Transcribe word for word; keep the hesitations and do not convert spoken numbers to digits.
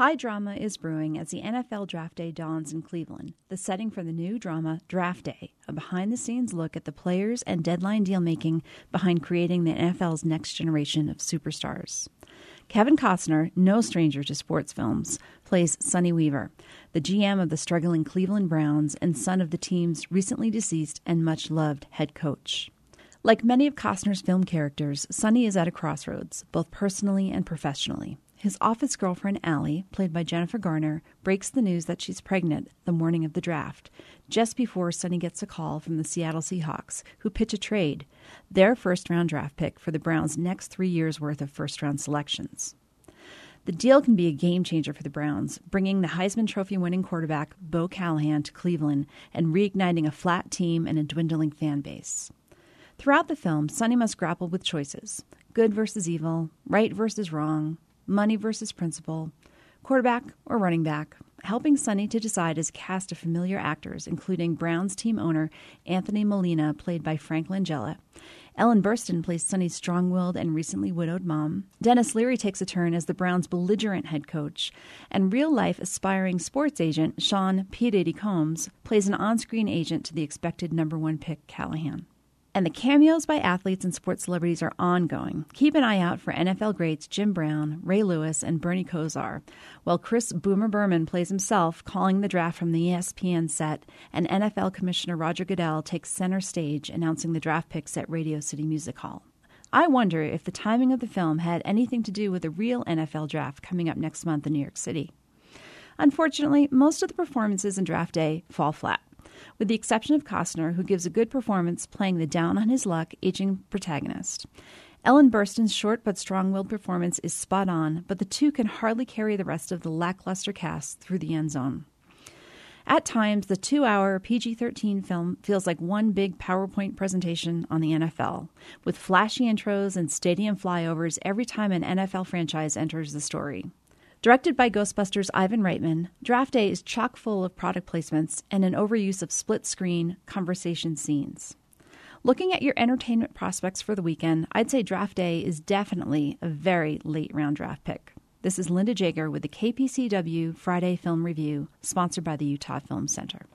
High drama is brewing as the N F L Draft Day dawns in Cleveland, the setting for the new drama Draft Day, a behind-the-scenes look at the players and deadline deal-making behind creating the N F L's next generation of superstars. Kevin Costner, no stranger to sports films, plays Sonny Weaver, the G M of the struggling Cleveland Browns and son of the team's recently deceased and much-loved head coach. Like many of Costner's film characters, Sonny is at a crossroads, both personally and professionally. His office girlfriend, Allie, played by Jennifer Garner, breaks the news that she's pregnant the morning of the draft, just before Sonny gets a call from the Seattle Seahawks, who pitch a trade, their first-round draft pick for the Browns' next three years' worth of first-round selections. The deal can be a game-changer for the Browns, bringing the Heisman Trophy-winning quarterback Bo Callahan to Cleveland and reigniting a flat team and a dwindling fan base. Throughout the film, Sonny must grapple with choices: good versus evil, right versus wrong, money versus principle, quarterback or running back, helping Sonny to decide is a cast of familiar actors, including Browns team owner Anthony Molina, played by Frank Langella. Ellen Burstyn plays Sonny's strong-willed and recently widowed mom. Dennis Leary takes a turn as the Browns' belligerent head coach. And real-life aspiring sports agent Sean P. Diddy Combs plays an on-screen agent to the expected number one pick, Callahan. And the cameos by athletes and sports celebrities are ongoing. Keep an eye out for N F L greats Jim Brown, Ray Lewis, and Bernie Kosar, while Chris Boomer Berman plays himself, calling the draft from the E S P N set, and N F L Commissioner Roger Goodell takes center stage, announcing the draft picks at Radio City Music Hall. I wonder if the timing of the film had anything to do with the real N F L draft coming up next month in New York City. Unfortunately, most of the performances in Draft Day fall flat, with the exception of Costner, who gives a good performance playing the down-on-his-luck, aging protagonist. Ellen Burstyn's short but strong-willed performance is spot on, but the two can hardly carry the rest of the lackluster cast through the end zone. At times, the two-hour P G thirteen film feels like one big PowerPoint presentation on the N F L, with flashy intros and stadium flyovers every time an N F L franchise enters the story. Directed by Ghostbusters' Ivan Reitman, Draft Day is chock full of product placements and an overuse of split-screen conversation scenes. Looking at your entertainment prospects for the weekend, I'd say Draft Day is definitely a very late-round draft pick. This is Linda Jager with the K P C W Friday Film Review, sponsored by the Utah Film Center.